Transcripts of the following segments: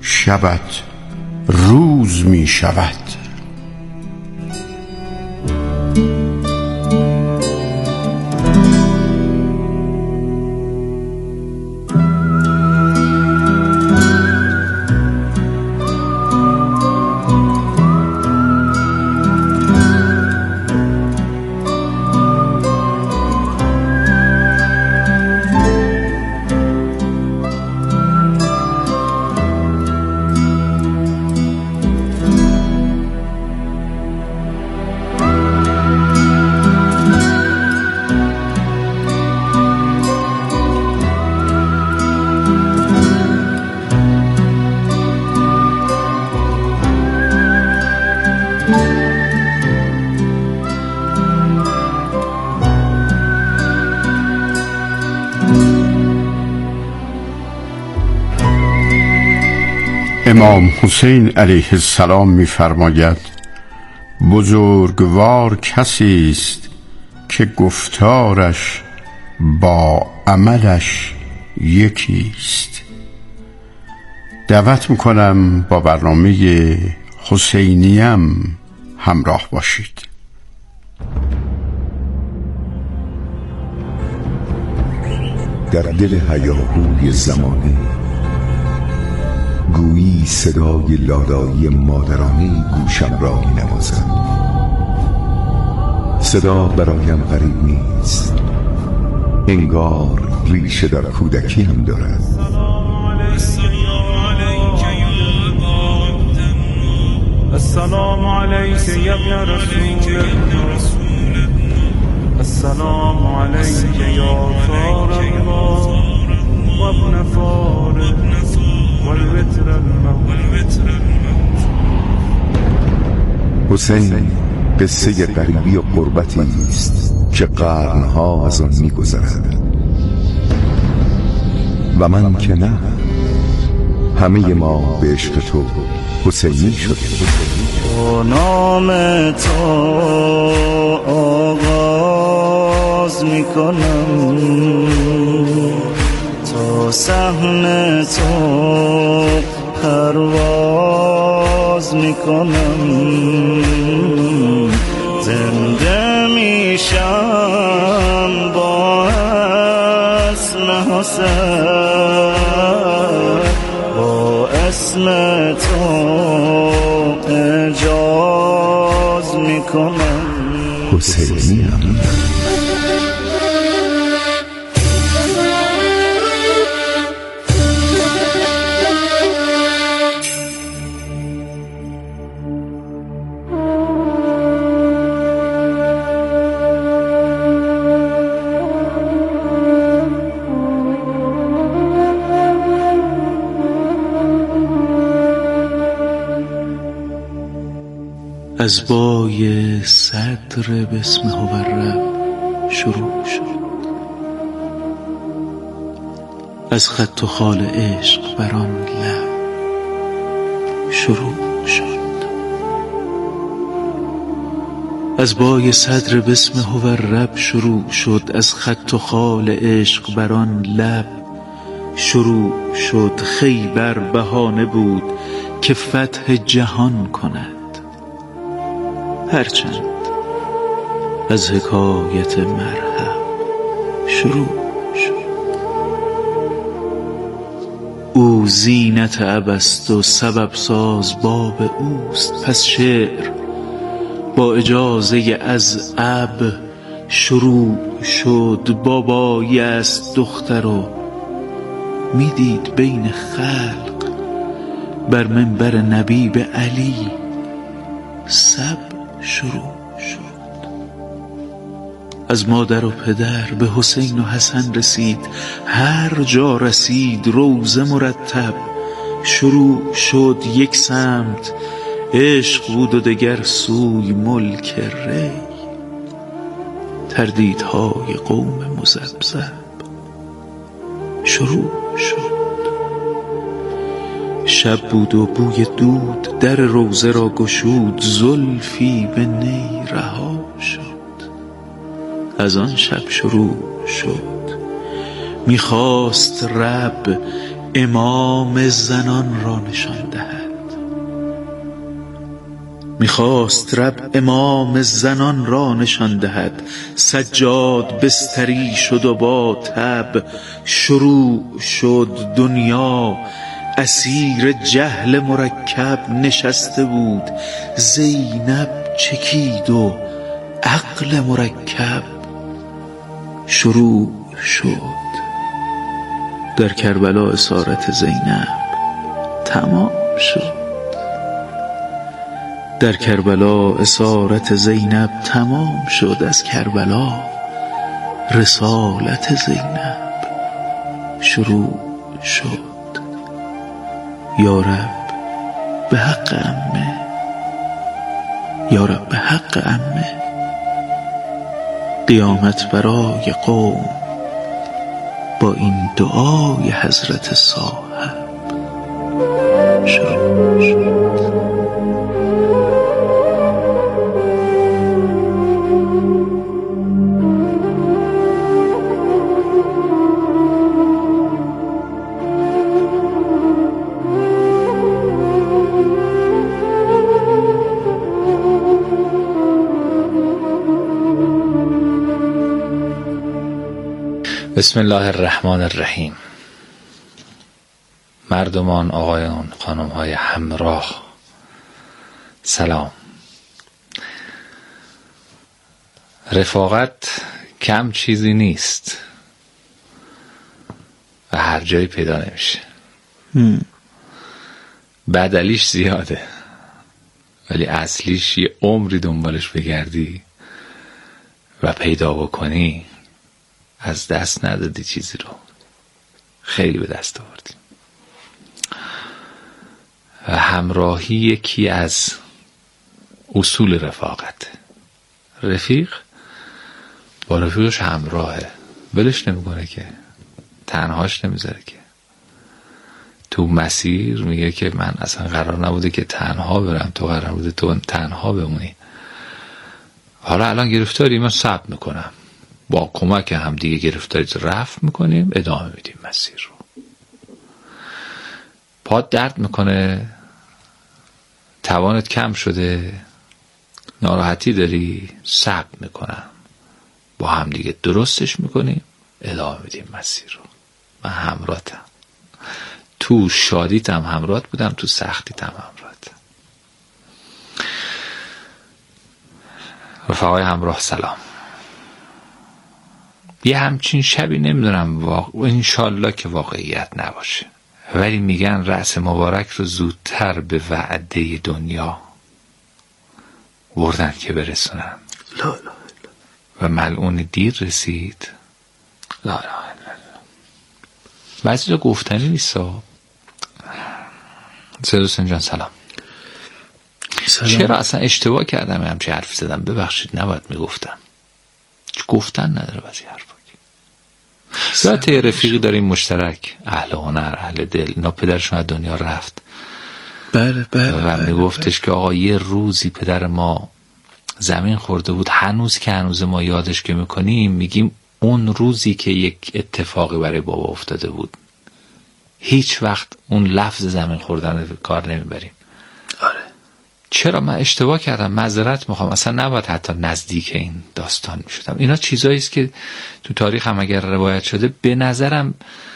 شبت روز می شود. امام حسین علیه السلام می‌فرماید بزرگوار کسی است که گفتارش با عملش یکی است. دعوت می‌کنم با برنامه حسینیم همراه باشید. در دل هیاهوی زمانه گویی صدای لالایی مادرانه گوشم را می نوازد. صدا برایم غریب نیست، انگار ریشه در کودکی هم دارد. السلام علیک یا ابن رسول الله، السلام علیک یا فار الله و ابن فار والوتر الموت. حسین قصه غریبی و غربتی است که قرنها از آن می‌گذرد و من که نه. همه ما به عشق تو حسینی شدیم. با نام تو آغاز میکنم، تا صحن تو پرواز میکنم. زنده میشم با اسم حسین، با اسم تو اعجاز میکنم. حسینیم. از بای صدر بسم هوالرب شروع شد، از خط و خال عشق بر آن لب شروع شد. از بای صدر بسم هوالرب شروع شد، از خط و خال عشق بر آن لب شروع شد. خیبر بهانه بود که فتح جهان کند، هرچند از حکایت مرحب شروع شد. او زینت اب است و سبب ساز باب اوست، پس شعر با اجازه از اب شروع شد. بابایی است دختر و میدید بین خلق، بر منبر نبی به علی سب شروع شد. از مادر و پدر به حسین و حسن رسید، هر جا رسید روضه مرتب شروع شد. یک سمت عشق بود و دگر سوی ملک ری، تردیدهای قوم مذبذب شروع شد. شب بود و بوی دود در روضه را گشود، زلفی به نی رها شد. از آن شب شروع شد، میخواست رب امام زنان را نشان دهد. میخواست رب امام زنان را نشان دهد. سجاد بستری شد و با تب شروع شد دنیا. اسیر جهل مرکب نشسته بود، زینب چکید و عقل مرکب شروع شد. در کربلا اسارت زینب تمام شد. در کربلا اسارت زینب تمام شد. از کربلا رسالت زینب شروع شد. یا رب به حق عمه، یا رب به حق عمه، قیامت برای قوم با این دعای حضرت صاحب شروع شد. بسم الله الرحمن الرحیم. مردمان، آقایان، خانم‌های همراه، سلام. رفاقت کم چیزی نیست و هر جایی پیدا نمیشه. بدلیش زیاده ولی اصلیش یه عمری دنبالش بگردی و پیدا بکنی از دست ندادی. چیزی رو خیلی به دست آوردی. و همراهی یکی از اصول رفاقت. رفیق با رفیقش همراهه، ولش نمیکنه که، تنهاش نمیذاره که. تو مسیر میگه که من اصلا قرار نبوده که تنها برم، تو قرار بوده تو تنها بمونی. حالا الان گرفتاری، من صبر میکنم، با کمک هم دیگه گرفتاری رفع میکنیم، ادامه میدیم مسیر رو. پات درد میکنه، توانت کم شده، ناراحتی داری، صبر میکنم، با هم دیگه درستش میکنیم، ادامه میدیم مسیر رو. من همراهتم، تو شادیتم همراهت بودم، تو سختیتم همراهتم. رفقای همراه سلام. یه همچین شبی نمیدونم انشالله که واقعیت نباشه، ولی میگن رأس مبارک رو زودتر به وعده دنیا بردن که برسونن. لا لا لا. و ملعون دیر رسید. لا لا لا. بعضی گفتنی نیستا. سید حسین جان سلام. چرا اصلا اشتباه کردم همچه حرفی زدم؟ ببخشید، نباید میگفتم. گفتن نداره بعضی حرفا. ذات رفیقی داریم مشترک، اهل هنر، اهل دل. اینا پدرشون از دنیا رفت. بله بله. و میگفتش که آقا یه روزی پدر ما زمین خورده بود، هنوز که هنوز ما یادش که میکنیم میگیم اون روزی که یک اتفاقی برای بابا افتاده بود. هیچ وقت اون لفظ زمین خوردن کار نمیبریم. آره. چرا من اشتباه کردم، معذرت میخوام، اصلا نباید حتی نزدیک این داستان میشدم. اینا چیزایی است که تو تاریخ هم اگر روایت شده، به نظرم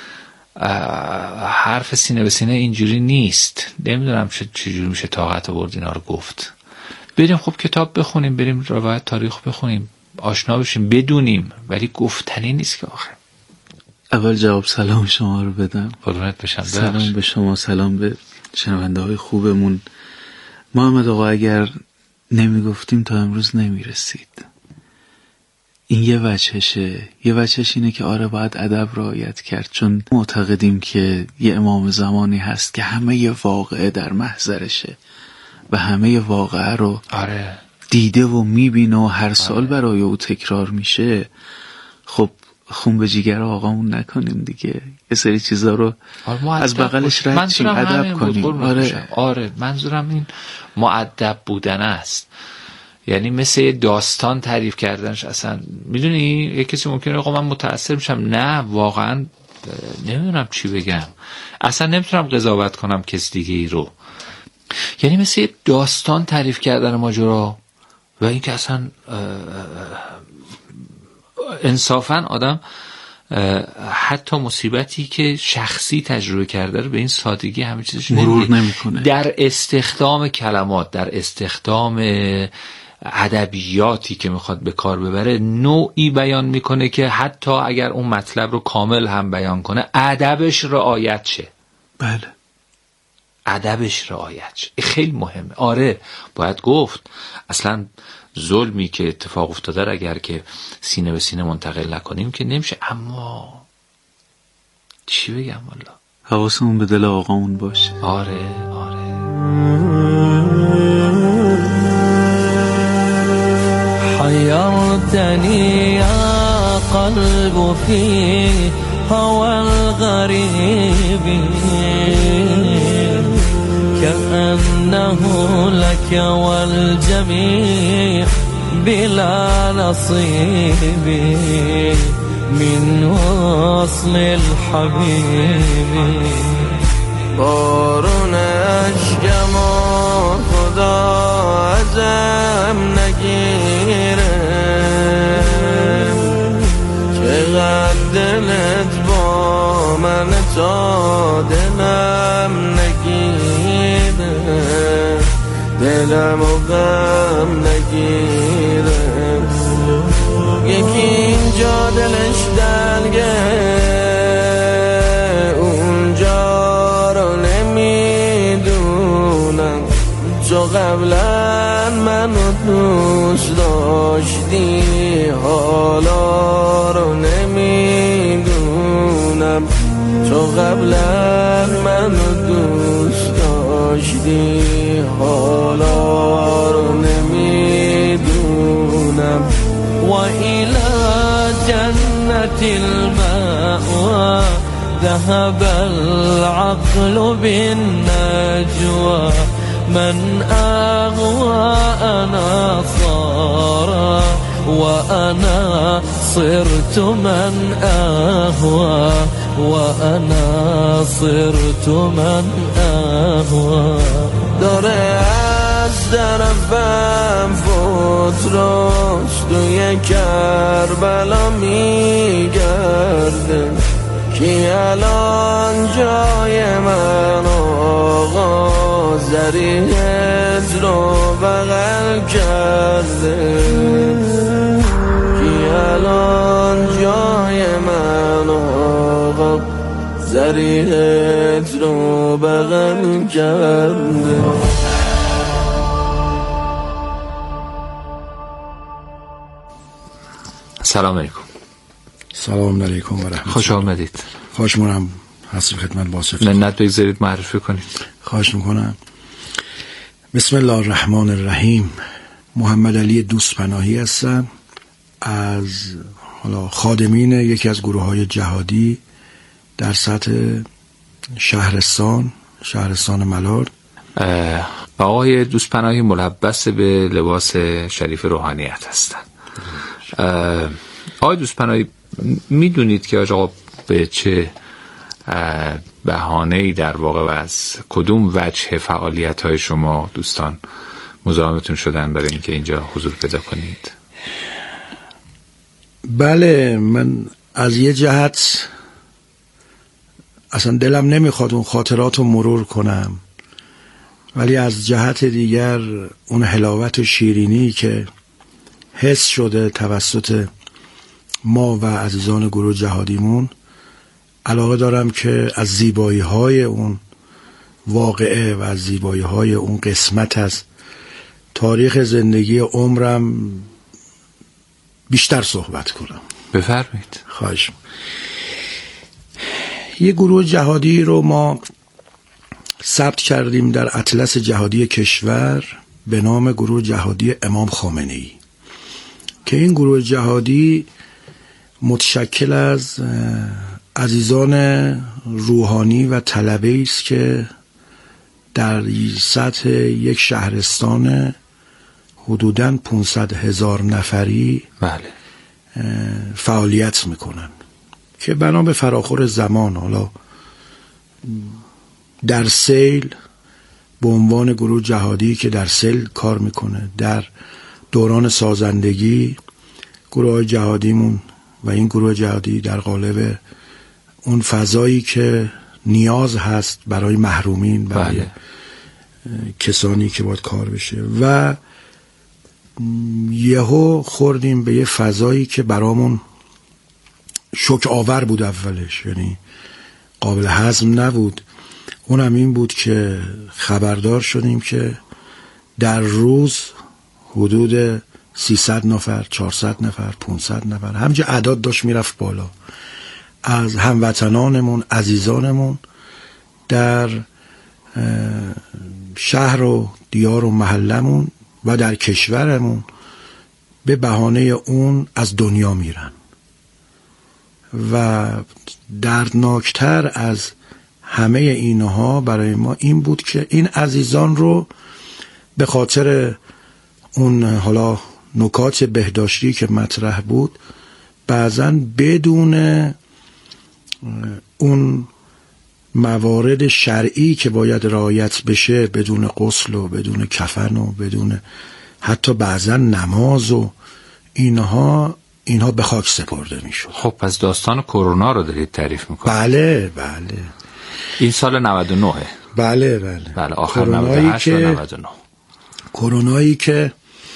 حرف سینه به سینه اینجوری نیست. نمیدونم چجوری میشه طاقت آورد اینا رو گفت. بریم خب کتاب بخونیم، بریم روایت تاریخ بخونیم، آشنا بشیم، بدونیم، ولی گفتنی نیست که آخر. اول جواب سلام شما رو بدم. قربونت بشم. سلام به شما، سلام به شنونده های خوبمون. محمد آقا اگر نمیگفتیم تا امروز نمیرسید. این یه وجهشه. یه وجهش اینه که آره باید ادب رعایت کرد، چون معتقدیم که یه امام زمانی هست که همه ی واقعه در محضرشه و همه ی واقعه رو آره دیده و میبینه و هر سال برای او تکرار میشه. خب خون به جیگر آقامون نکنیم دیگه، یه سری چیزا رو از بغلش رد شیم، ادب کنیم. آره منظورم این مؤدب بودن است. یعنی مثل یه داستان تعریف کردنش. اصلا میدونی یه کسی ممکنه آقا من متأثر میشم، نه واقعا نمیدونم چی بگم، اصلا نمیتونم قضاوت کنم کس دیگه ای رو. یعنی مثل یه داستان تعریف کردن ماجرا و این که اصلا انصافا آدم حتی مصیبتی که شخصی تجربه کرده رو به این سادگی همه چیزش مرور نمیکنه. در استخدام کلمات، در استخدام ادبیاتی که میخواد به کار ببره، نوعی بیان میکنه که حتی اگر اون مطلب رو کامل هم بیان کنه ادبش رعایت شه. بله، ادبش رعایت شه. خیلی مهمه. آره باید گفت اصلا ظلمی که اتفاق افتاده اگر که سینه به سینه منتقل نکنیم که نمیشه، اما چی بگم والا، حواسمون به دل آقامون باشه. آره حيرتني يا قلب في هوى الغريب كأنه لك والجميع بلا نصيب من وصل الحبيب. بارون اشکم و خدا ازم نگیره، چقدر دلت با من تا دلم نگیره، دلم و غم نگیره. یکی اینجا دلش دلگه اونجا رو نمیدونم، تو قبلا منو دوست داشتی حالا رو نمیدونم، تو قبلا منو دوست داشتی حالا رو نمیدونم. و الى جنة المأوى ذهب العقل بالنجوى من أغوى أنا صار وأنا صرت من أهوى وأنا صرت من أهوى. داره از طرفم فوت راست توی کربلا میگرده، کی الان جای من آقا زریحت رو بغل کرده، کی الان جای من آقا زریحت رو بغل کرده. سلام علیکم. سلام علیکم و رحمت الله. خوش آمدید. خوش مونم هستیم خدمت باسف. منت بگذارید معرفی کنید. خواهش میکنم. بسم الله الرحمن الرحیم. محمد علی دوست پناهی هستم، از خادمین یکی از گروه‌های جهادی در سطح شهرستان ملار. آقای دوست پناهی ملبس به لباس شریف روحانیت هستند. آقای دوست پناهی میدونید که آقا به چه بهانه‌ای در واقع و از کدوم وجه فعالیت‌های شما دوستان مزاحمتون شدن برای اینکه اینجا حضور پیدا کنید؟ بله، من از یه جهت اصلا دلم نمیخواد اون خاطرات رو مرور کنم، ولی از جهت دیگر اون حلاوت و شیرینی که حس شده توسط ما و عزیزان گروه جهادیمون، علاقه دارم که از زیبایی‌های اون واقعه و از زیبایی‌های اون قسمت از تاریخ زندگی عمرم بیشتر صحبت کنم. بفرمایید. خواهش. یه گروه جهادی رو ما ثبت کردیم در اطلس جهادی کشور به نام گروه جهادی امام خامنه‌ای، که این گروه جهادی متشکل از عزیزان روحانی و طلبه‌ای است که در سطح یک شهرستان حدوداً 500,000 نفری بله فعالیت میکنن. که بنا به فراخور زمان حالا در سیل به عنوان گروه جهادی که در سیل کار میکنه، در دوران سازندگی گروه جهادیمون و این گروه جهادی در قالب اون فضایی که نیاز هست برای محرومین، برای کسانی که باید کار بشه، و یهو خوردیم به یه فضایی که برامون شوک آور بود اولش، یعنی قابل هضم نبود. اونم این بود که خبردار شدیم که در روز حدود 300 نفر، 400 نفر، 500 نفر همچه اعداد داشت میرفت بالا از هموطنانمون، عزیزانمون در شهر و دیار و محلمون و در کشورمون به بهانه اون از دنیا میرن. و دردناکتر از همه اینها برای ما این بود که این عزیزان رو به خاطر اون حالا نکات بهداشتی که مطرح بود بعضاً بدون اون موارد شرعی که باید رعایت بشه، بدون غسل و بدون کفن و بدون حتی بعضاً نماز و اینها به خاک سپرده میشد. خب پس داستان کرونا رو دارید تعریف میکنید؟ بله. این سال 99. بله آخر 98 و 99. کرونایی که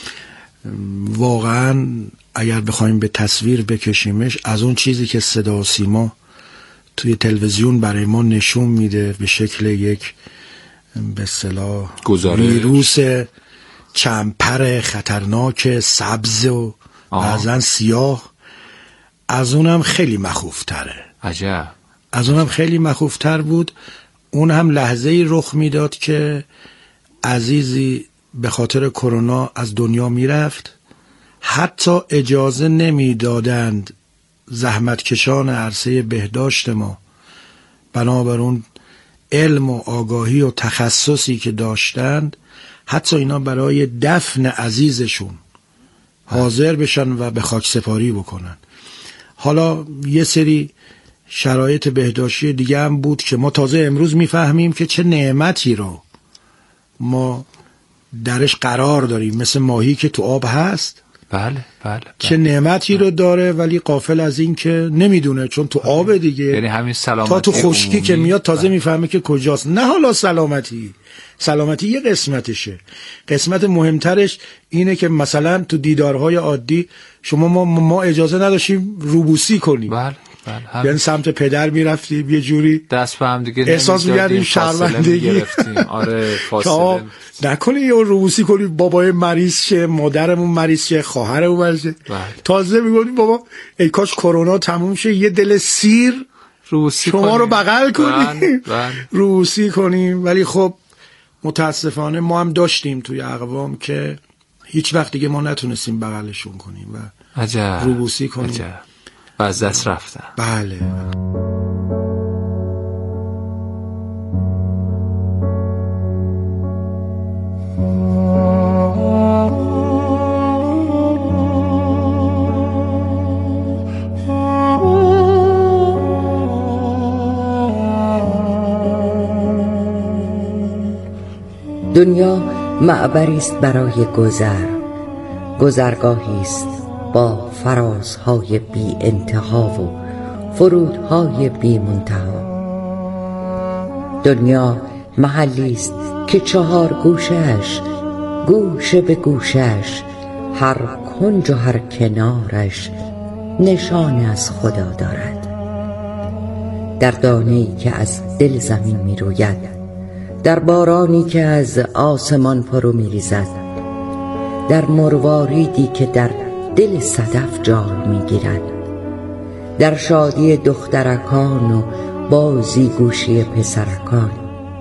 واقعا اگر بخوایم به تصویر بکشیمش، از اون چیزی که صدا و سیما توی تلویزیون برای ما نشون میده به شکل یک به اصطلاح ویروس چندپر خطرناک سبز و بعضن سیاه، از اونم خیلی مخوفتره. عجب. از اونم خیلی مخوفتر بود. اون هم لحظه‌ای رخ میداد که عزیزی به خاطر کرونا از دنیا میرفت، حتی اجازه نمیدادند زحمتکشان عرصه بهداشت ما بنابر اون علم و آگاهی و تخصصی که داشتند، حتی اینا برای دفن عزیزشون حاضر بشن و به خاک سپاری بکنن. حالا یه سری شرایط بهداشتی دیگه هم بود که ما تازه امروز میفهمیم که چه نعمتی رو ما درش قرار داریم، مثل ماهی که تو آب هست. بله. چه نعمتی رو داره، ولی غافل از این که نمیدونه، چون تو آب دیگه، یعنی همین سلامتی تا تو خشکی که میاد تازه میفهمه که کجاست. نه حالا سلامتی یه قسمتشه، قسمت مهمترش اینه که مثلا تو دیدارهای عادی شما ما اجازه نداشتیم روبوسی کنیم. بله. یعنی سمت پدر میرفتیم یه جوری دست به هم دیگه احساس می‌کردیم شرمندگی گرفتیم. آره فاصله نکنی یه روبوسی کنی، بابای مریض شه، مادرمون مریض شه، خواهرمون مریض شه. تازه میگفتیم بابا ای کاش کرونا تموم شه، یه دل سیر روبوسی شما رو بغل کنیم، روبوسی کنیم. ولی خب متاسفانه ما هم داشتیم توی اقوام که هیچ وقت دیگه ما نتونستیم بغلشون کنیم و روبوسی کنیم و از دست رفتن. بله. دنیا معبری است برای گذرگاهی است با فرازهای بی انتها و فرودهای بی منتها. دنیا محلی است که 4 گوشش، گوشه به گوشش، هر کنج و هر کنارش نشان از خدا دارد. در دانه‌ای که از دل زمین می روید، در بارانی که از آسمان فرو می ریزد، در مرواریدی که در دل صدف جای می گیرد، در شادی دخترکان و بازی گوشی پسرکان،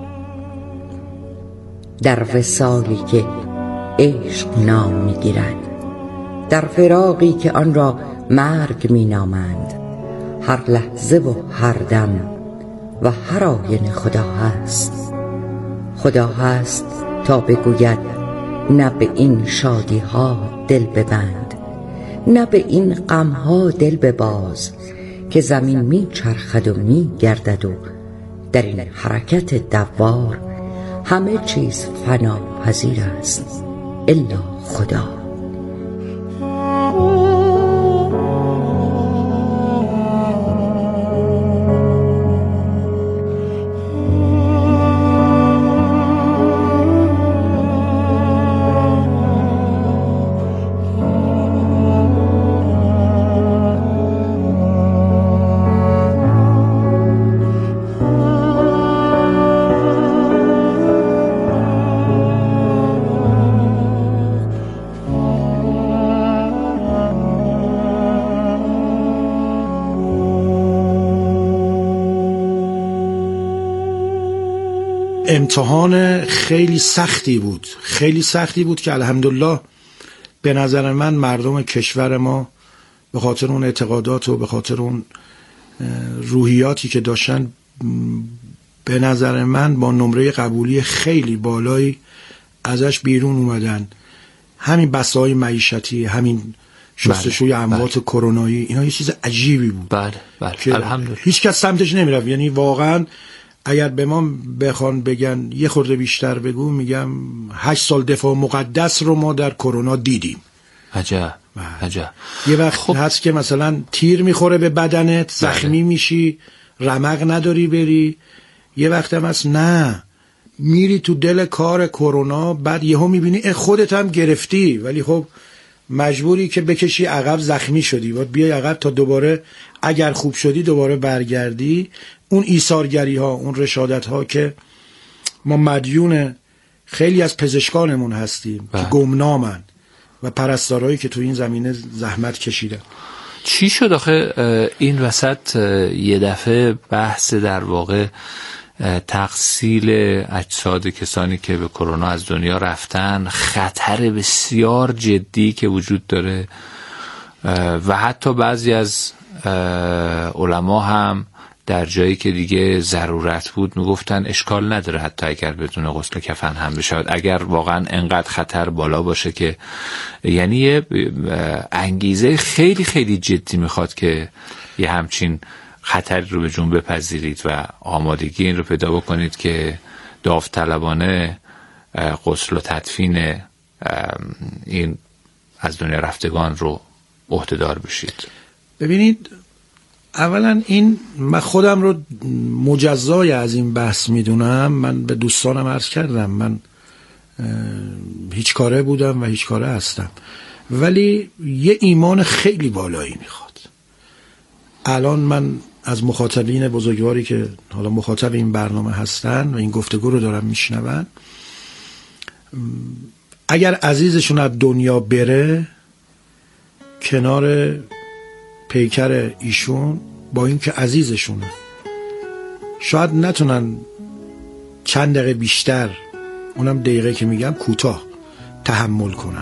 در وصالی که عشق نام می گیرد، در فراقی که آن را مرگ می نامند. هر لحظه و هر دم و هر آینه خدا هست تا بگوید نه به این شادی ها دل ببند، نه به این غم ها دل بباز، که زمین می چرخد و می گردد و در این حرکت دوار همه چیز فنا پذیر است الا خدا. امتحان خیلی سختی بود که الحمدلله به نظر من مردم کشور ما به خاطر اون اعتقادات و به خاطر اون روحیاتی که داشتن به نظر من با نمره قبولی خیلی بالایی ازش بیرون اومدن. همین بسای معیشتی، همین شستشوی اموات کرونایی، اینا یه چیز عجیبی بود. بله که الحمدلله هیچ کس سمتش نمیرفت. یعنی واقعا اگر به ما بخوان بگن یه خورده بیشتر بگو، میگم 8 سال دفاع مقدس رو ما در کرونا دیدیم. عجب. یه وقت هست که مثلا تیر میخوره به بدنت، زخمی میشی، رمق نداری بری. یه وقت هم هست نه، میری تو دل کار کرونا، بعد یهو میبینی خودت هم گرفتی، ولی خب مجبوری که بکشی عقب، زخمی شدی، باید بیای عقب تا دوباره اگر خوب شدی دوباره برگردی. اون ایثارگری ها، اون رشادت ها که ما مدیون خیلی از پزشکانمون هستیم که گمنامن و پرستارهایی که تو این زمینه زحمت کشیدن. چی شد آخه این وسط یه دفعه بحث در واقع تغسیل اجساد کسانی که به کرونا از دنیا رفتن، خطر بسیار جدی که وجود داره و حتی بعضی از علما هم در جایی که دیگه ضرورت بود میگفتن اشکال نداره حتی اگر بدون غسل کفن هم بشود، اگر واقعا انقدر خطر بالا باشه که یعنی یه انگیزه خیلی خیلی جدی میخواد که یه همچین خطری رو به جون بپذیرید و آمادگی این رو پیدا بکنید که داوطلبانه غسل و تدفین این از دنیا رفتگان رو عهده‌دار بشید. ببینید، اولا این من خودم رو مجزای از این بحث میدونم. من به دوستانم عرض کردم من هیچ کاره بودم و هیچ کاره هستم، ولی یه ایمان خیلی بالایی میخواد. الان من از مخاطبین بزرگواری که حالا مخاطب این برنامه هستن و این گفتگو رو دارم میشنون، اگر عزیزشون از دنیا بره، کنار پیکر ایشون با این که عزیزشونه شاید نتونن چند دقیقه بیشتر، اونم دقیقه که میگم کوتاه، تحمل کنن،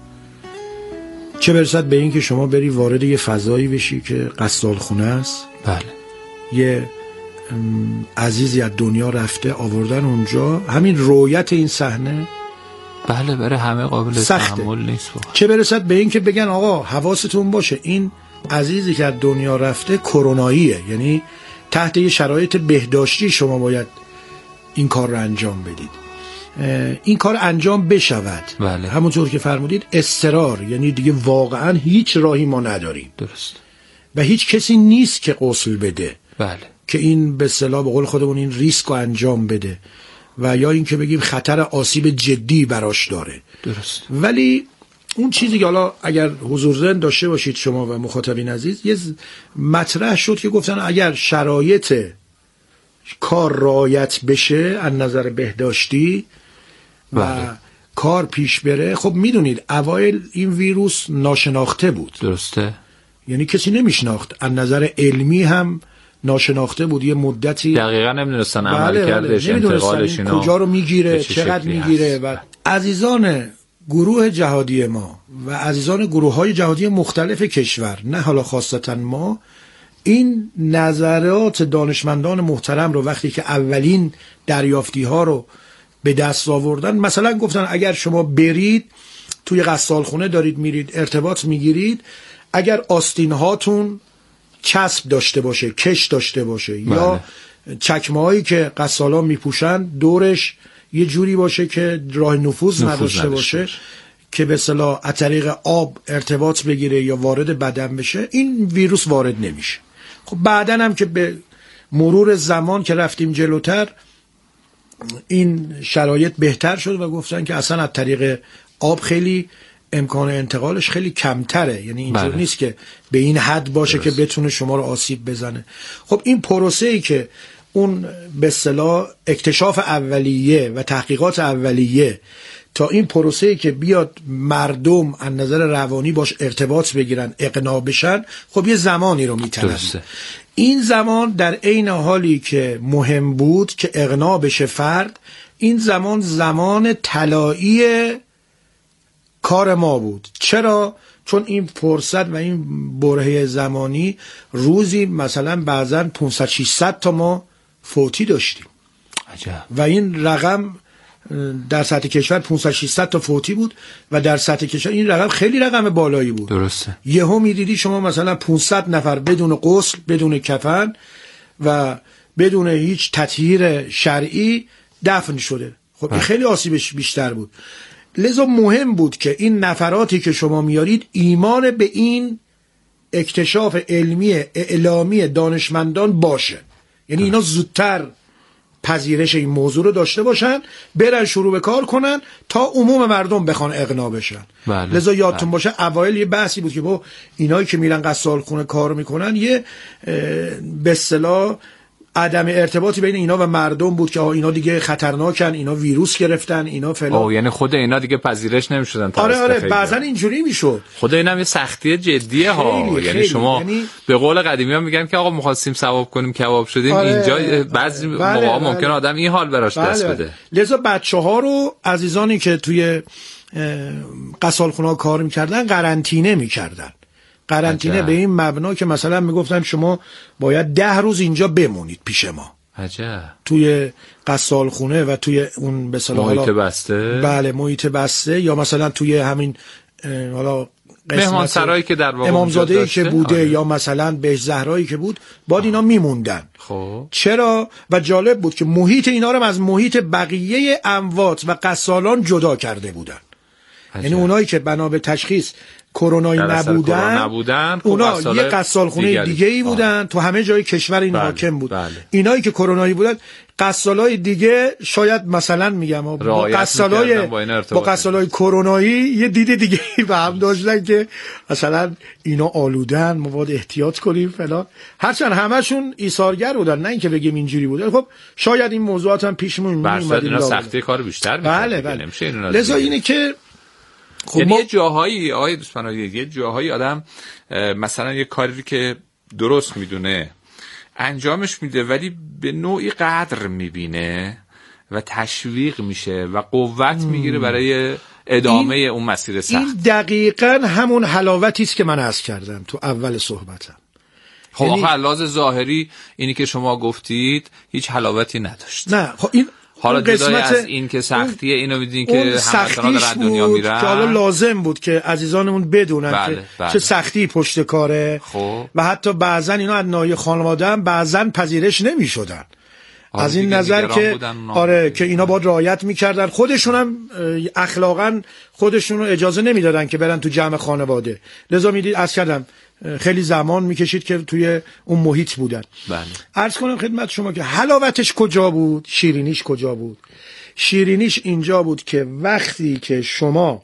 چه برسد به این که شما بری وارد یه فضایی بشی که غسالخونه است. بله. یه عزیزی از دنیا رفته آوردن اونجا، همین رویت این صحنه بله برای همه قابل تحمل نیست. چه برسد به این که بگن آقا حواستون باشه این عزیزی که از دنیا رفته کروناییه، یعنی تحت یه شرایط بهداشتی شما باید این کار رو انجام بدید. این کار انجام بشود. بله. همونطور که فرمودید اضطرار، یعنی دیگه واقعا هیچ راهی ما نداریم. درست. و هیچ کسی نیست که غسل بده. بله. که این به اصطلاح به قول خودمون این ریسک رو انجام بده و یا این که بگیم خطر آسیب جدی براش داره. درست. ولی اون چیزی که حالا اگر حضور ذهن داشته باشید شما و مخاطبین عزیز، یه مطرح شد که گفتن اگر شرایط کار رعایت بشه از نظر بهداشتی و کار پیش بره، خب میدونید اوایل این ویروس ناشناخته بود. درسته. یعنی کسی نمیشناخت، از نظر علمی هم ناشناخته بود. یه مدتی دقیقاً نمیدونستن عمل کردش، انتقالش اینا کجا رو میگیره، چقدر میگیره. و عزیزان گروه جهادی ما و عزیزان گروه‌های جهادی مختلف کشور، نه حالا خاصتا ما، این نظرات دانشمندان محترم رو وقتی که اولین دریافتی‌ها رو به دست آوردن، مثلا گفتن اگر شما برید توی غسالخونه دارید میرید ارتباط میگیرید، اگر آستین هاتون چسب داشته باشه، کش داشته باشه، یا چکمه هایی که قصالان میپوشن دورش یه جوری باشه که راه نفوذ نداشته باشه که به اصطلاح از طریق آب ارتباط بگیره یا وارد بدن بشه، این ویروس وارد نمیشه. خب بعدن هم که به مرور زمان که رفتیم جلوتر این شرایط بهتر شد و گفتن که اصلا از طریق آب خیلی امکان انتقالش خیلی کمتره، یعنی اینجور نیست که به این حد باشه که بتونه شما رو آسیب بزنه. خب این پروسه‌ای که اون به اصطلاح اکتشاف اولیه و تحقیقات اولیه تا این پروسه‌ای که بیاد مردم از نظر روانی باش ارتباط بگیرن، اقناع بشن، خب یه زمانی رو میطلبه. این زمان در عین حالی که مهم بود که اقناع بشه فرد، این زمان طلایی کار ما بود. چرا؟ چون این فرصت و این برهه زمانی روزی مثلا بعضا 500-600 تا ما فوتی داشتیم. عجب. و این رقم در سطح کشور 500-600 تا فوتی بود و در سطح کشور این رقم خیلی رقم بالایی بود. درسته. یهو میدیدی شما مثلا 500 نفر بدون غسل، بدون کفن و بدون هیچ تطهیر شرعی دفن شده. خب این خیلی آسیبش بیشتر بود. لذا مهم بود که این نفراتی که شما میارید ایمان به این اکتشاف علمی اعلامی دانشمندان باشه، یعنی اینا زودتر پذیرش این موضوع رو داشته باشن، برن شروع به کار کنن تا عموم مردم بخوان اقناع بشن. لذا یادتون باشه اوایل یه بحثی بود که با اینایی که میرن قصالخونه کار میکنن یه به اصطلاح عدم ارتباطی بین اینا و مردم بود که اینا دیگه خطرناکن، اینا ویروس گرفتن، اینا فلان. یعنی خود اینا دیگه پذیرش نمیشدن. آره بعضا اینجوری میشد. خود اینا یه سختی جدیه ها. یعنی شما به قول قدیمی ها میگن که آقا می‌خواستیم ثواب کنیم کباب شدیم. اینجا بعضی موقع ممکنه آدم این حال براش دست بده. لذا بچه‌ها رو عزیزانی که توی قصالخونه‌ها کار می‌کردن قرنطینه می‌کردن. قرنطینه به این مبنا که مثلا میگفتن شما باید 10 روز اینجا بمونید پیش ما. عجب. توی قصالخونه و توی اون به اصطلاح محیط بسته. بله محیط بسته، یا مثلا توی همین حالا مهمانسرایی که در واقع امامزاده‌ای که بوده یا مثلا بهش زهرایی که بود باید اینا میموندن. خب چرا؟ و جالب بود که محیط اینا رو از محیط بقیه اموات و قصالان جدا کرده بودن. یعنی اونایی که بنا به تشخیص کرونایی نبودن اونا یه قصالخونه دیگه ای بودن تو همه جای کشور این حاکم بود. اینایی که کرونایی بودن قصالای دیگه شاید مثلا میگم با قصالای کرونایی یه دید دیگه ای به هم داشتن که مثلا اینا آلودن، ما باید احتیاط کنیم فلان، هرچند همشون ایثارگر بودن، نه اینکه بگیم اینجوری بودن. خب شاید این موضوعات هم پیش میومد، اینا سختی کار بیشتر می‌کنه. بله. لذا اینه که خب یعنی یه جاهایی آقای دوستان، یه جاهایی آدم مثلا یه کاری که درست میدونه انجامش میده ولی به نوعی قدر میبینه و تشویق میشه و قوت میگیره برای ادامه اون مسیر سخت. این دقیقاً همون حلاوتی است که من عرض کردم تو اول صحبتم. خب یعنی آخه لحاظ ظاهری اینی که شما گفتید هیچ حلاوتی نداشت. نه خب این حالا جدای از این که سختیه اینو میدین که هموطنان دارن دنیا میرن، که حالا لازم بود که عزیزانمون بدونن که چه سختی پشت کاره. و حتی بعضن اینا از ناحیه خانواده هم بعضن پذیرش نمیشدن از این نظر که که اینا باید رعایت میکردن، خودشون هم اخلاقا خودشون رو اجازه نمیدادن که برن تو جمع خانواده. لذا میدید از کردم خیلی زمان میکشید که توی اون محیط بودن. عرض کنم خدمت شما که حلاوتش کجا بود، شیرینیش کجا بود. شیرینیش اینجا بود که وقتی که شما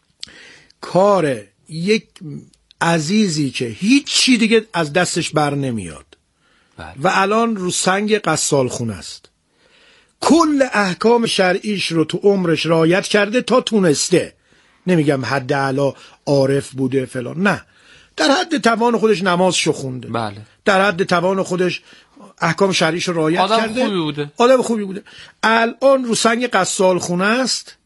کار یک عزیزی که هیچ چی دیگه از دستش بر نمیاد و الان رو سنگ قصالخونه است، کل احکام شرعیش رو تو عمرش رعایت کرده تا تونسته، نمیگم حد اعلی عارف بوده فلان، نه، در حد توان خودش نمازشو خونده، در حد توان خودش احکام شرعیشو رعایت کرده، آدم خوبی بوده. الان رو سنگ قصالخونه است،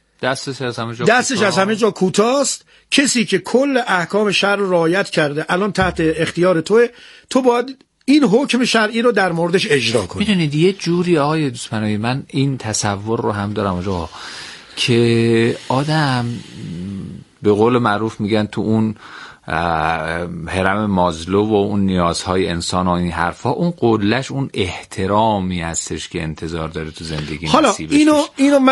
دستش از همه جا کوتاست. کسی که کل احکام شرع رو رعایت کرده الان تحت اختیار تو باید این حکم شرعی رو در موردش اجرا کنی. میدونید یه جوری آقای دوستمنوی من این تصور رو هم دارم آجا که آدم به قول معروف میگن تو اون هرم مازلو و اون نیازهای انسان و این حرفا، اون قلهش اون احترامی هستش که انتظار داره تو زندگی حالا نصیبش اینو من